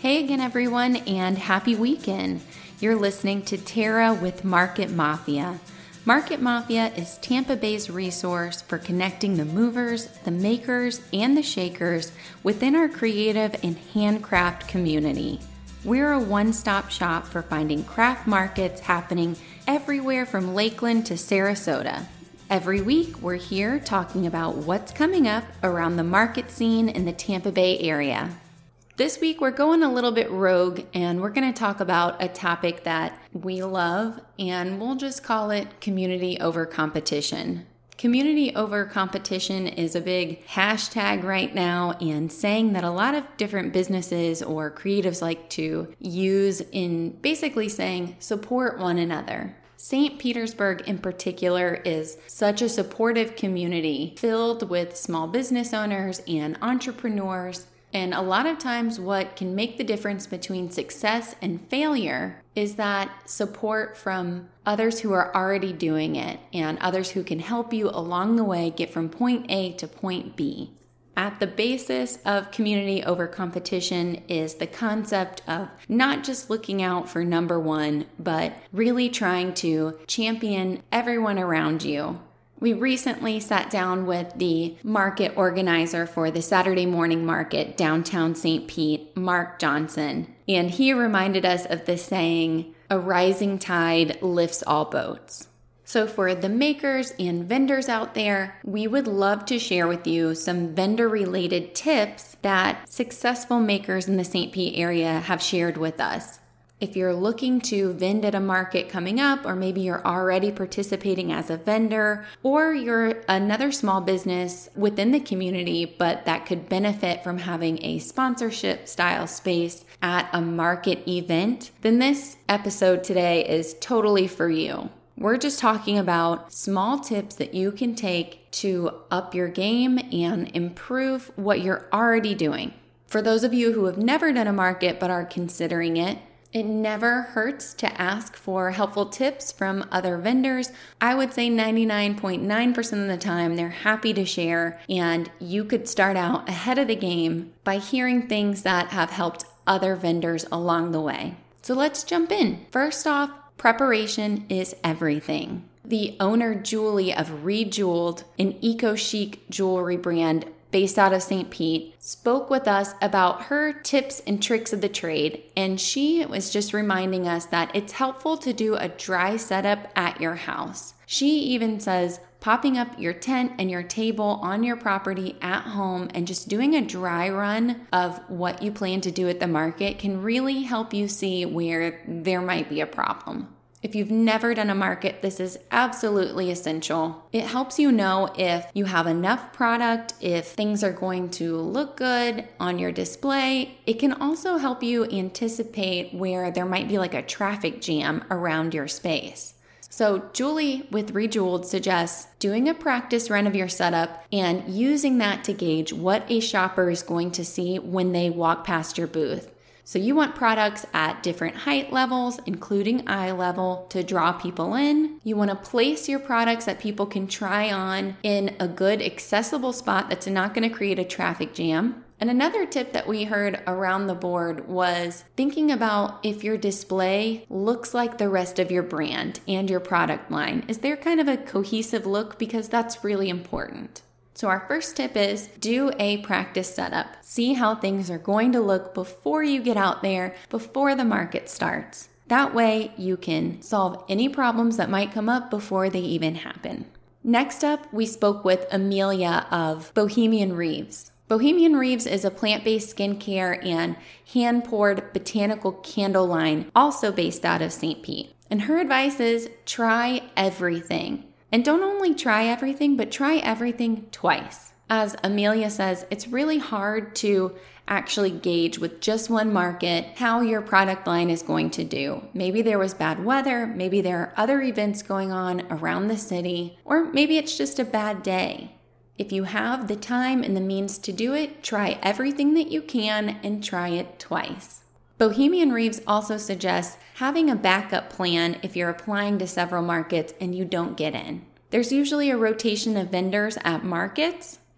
Hey again, everyone, and happy weekend. You're listening to Tara with Market Mafia. Market Mafia is Tampa Bay's resource for connecting the movers, the makers, and the shakers within our creative and handcraft community. We're a one-stop shop for finding craft markets happening everywhere from Lakeland to Sarasota. Every week, we're here talking about what's coming up around the market scene in the Tampa Bay area. This week, we're going a little bit rogue, and we're going to talk about a topic that we love, and we'll just call it community over competition. Community over competition is a big hashtag right now, and saying that a lot of different businesses or creatives like to use in basically saying support one another. St. Petersburg in particular is such a supportive community filled with small business owners and entrepreneurs. And a lot of times what can make the difference between success and failure is that support from others who are already doing it and others who can help you along the way get from point A to point B. At the basis of community over competition is the concept of not just looking out for number one, but really trying to champion everyone around you. We recently sat down with the market organizer for the Saturday morning market downtown St. Pete, Mark Johnson, and he reminded us of the saying, "A rising tide lifts all boats." So for the makers and vendors out there, we would love to share with you some vendor-related tips that successful makers in the St. Pete area have shared with us. If you're looking to vend at a market coming up, or maybe you're already participating as a vendor, or you're another small business within the community, but that could benefit from having a sponsorship style space at a market event, then this episode today is totally for you. We're just talking about small tips that you can take to up your game and improve what you're already doing. For those of you who have never done a market but are considering it, it never hurts to ask for helpful tips from other vendors. I would say 99.9% of the time they're happy to share, and you could start out ahead of the game by hearing things that have helped other vendors along the way. So let's jump in. First off, preparation is everything. The owner, Julie of Rejeweled, an eco-chic jewelry brand based out of St. Pete, spoke with us about her tips and tricks of the trade, and she was just reminding us that it's helpful to do a dry setup at your house. She even says popping up your tent and your table on your property at home and just doing a dry run of what you plan to do at the market can really help you see where there might be a problem. If you've never done a market, this is absolutely essential. It helps you know if you have enough product, if things are going to look good on your display. It can also help you anticipate where there might be like a traffic jam around your space. So Julie with Rejeweled suggests doing a practice run of your setup and using that to gauge what a shopper is going to see when they walk past your booth. So you want products at different height levels, including eye level, to draw people in. You want to place your products that people can try on in a good accessible spot that's not going to create a traffic jam. And another tip that we heard around the board was thinking about if your display looks like the rest of your brand and your product line. Is there kind of a cohesive look? Because that's really important. So our first tip is do a practice setup. See how things are going to look before you get out there, before the market starts. That way you can solve any problems that might come up before they even happen. Next up, we spoke with Amelia of Bohemian Reeves. Bohemian Reeves is a plant-based skincare and hand-poured botanical candle line, also based out of St. Pete. And her advice is try everything. And don't only try everything, but try everything twice. As Amelia says, it's really hard to actually gauge with just one market how your product line is going to do. Maybe there was bad weather, maybe there are other events going on around the city, or maybe it's just a bad day. If you have the time and the means to do it, try everything that you can and try it twice. Bohemian Reeves also suggests having a backup plan if you're applying to several markets and you don't get in. There's usually a rotation of vendors at markets,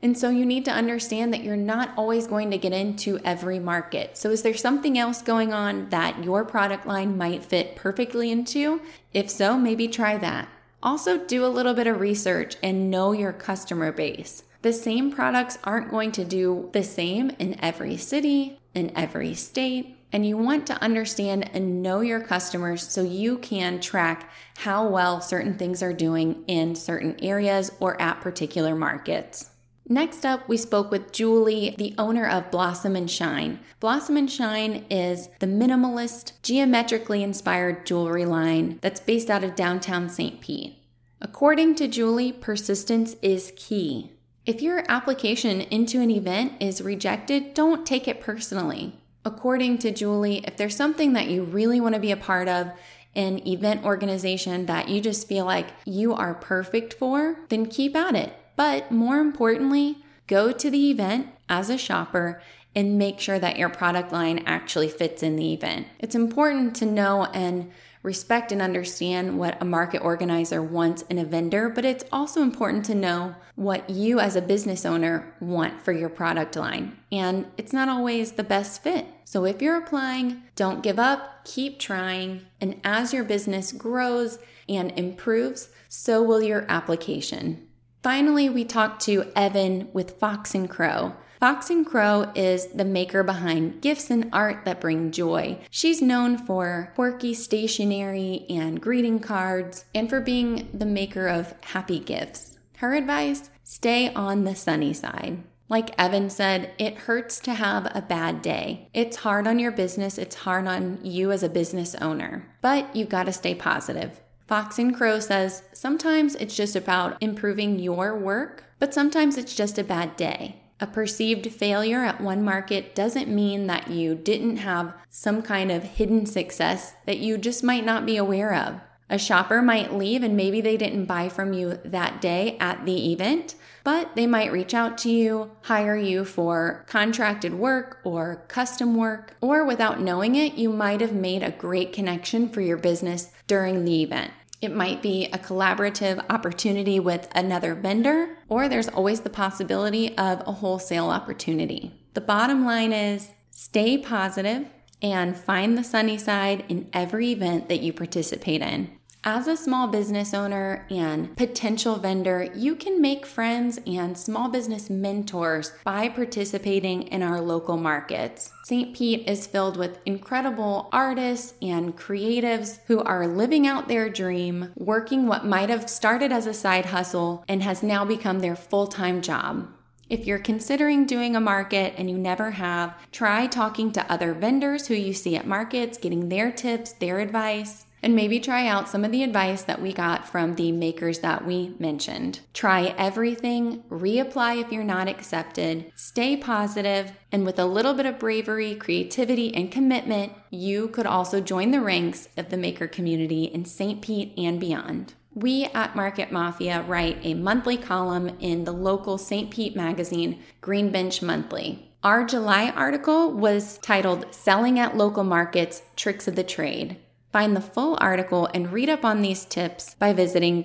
And so you need to understand that you're not always going to get into every market. So is there something else going on that your product line might fit perfectly into? If so, maybe try that. Also, do a little bit of research and know your customer base. The same products aren't going to do the same in every city, in every state, and you want to understand and know your customers so you can track how well certain things are doing in certain areas or at particular markets. Next up, we spoke with Julie, the owner of Blossom and Shine. Blossom and Shine is the minimalist, geometrically inspired jewelry line that's based out of downtown St. Pete. According to Julie, persistence is key. If your application into an event is rejected, don't take it personally. According to Julie, if there's something that you really want to be a part of, an event organization that you just feel like you are perfect for, then keep at it. But more importantly, go to the event as a shopper and make sure that your product line actually fits in the event. It's important to know and respect and understand what a market organizer wants in a vendor, but it's also important to know what you as a business owner want for your product line. And it's not always the best fit. So if you're applying, don't give up, keep trying, and as your business grows and improves, so will your application. Finally, we talked to Evan with Fox & Crow. Fox & Crow is the maker behind gifts and art that bring joy. She's known for quirky stationery and greeting cards and for being the maker of happy gifts. Her advice, stay on the sunny side. Like Evan said, it hurts to have a bad day. It's hard on your business. It's hard on you as a business owner, but you've got to stay positive. Fox & Crow says, sometimes it's just about improving your work, but sometimes it's just a bad day. A perceived failure at one market doesn't mean that you didn't have some kind of hidden success that you just might not be aware of. A shopper might leave and maybe they didn't buy from you that day at the event, but they might reach out to you, hire you for contracted work or custom work, or without knowing it, you might have made a great connection for your business during the event. It might be a collaborative opportunity with another vendor, or there's always the possibility of a wholesale opportunity. The bottom line is stay positive and find the sunny side in every event that you participate in. As a small business owner and potential vendor, you can make friends and small business mentors by participating in our local markets. St. Pete is filled with incredible artists and creatives who are living out their dream, working what might have started as a side hustle and has now become their full-time job. If you're considering doing a market and you never have, try talking to other vendors who you see at markets, getting their tips, their advice. And maybe try out some of the advice that we got from the makers that we mentioned. Try everything, reapply if you're not accepted, stay positive, and with a little bit of bravery, creativity, and commitment, you could also join the ranks of the maker community in St. Pete and beyond. We at Market Mafia write a monthly column in the local St. Pete magazine, Green Bench Monthly. Our July article was titled Selling at Local Markets, Tricks of the Trade. Find the full article and read up on these tips by visiting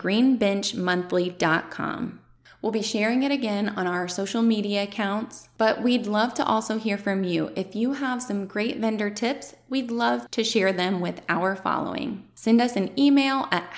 greenbenchmonthly.com. We'll be sharing it again on our social media accounts, but we'd love to also hear from you. If you have some great vendor tips, we'd love to share them with our following. Send us an email at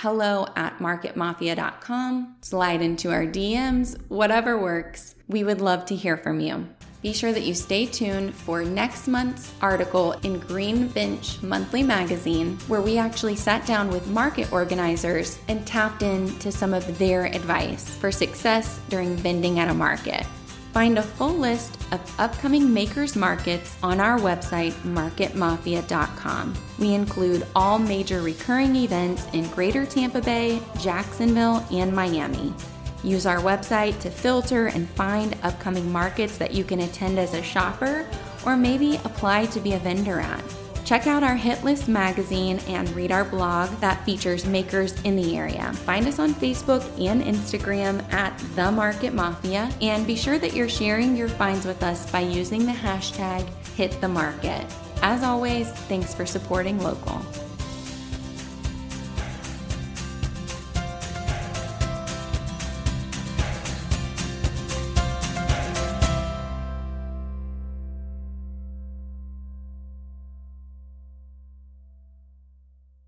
hello@marketmafia.com, slide into our DMs, whatever works. We would love to hear from you. Be sure that you stay tuned for next month's article in Green Bench Monthly magazine, where we actually sat down with market organizers and tapped into some of their advice for success during vending at a market. Find a full list of upcoming makers markets on our website, marketmafia.com. We include all major recurring events in Greater Tampa Bay, Jacksonville, and Miami. Use our website to filter and find upcoming markets that you can attend as a shopper or maybe apply to be a vendor at. Check out our Hit List magazine and read our blog that features makers in the area. Find us on Facebook and Instagram at The Market Mafia, and be sure that you're sharing your finds with us by using the hashtag HitTheMarket. As always, thanks for supporting local.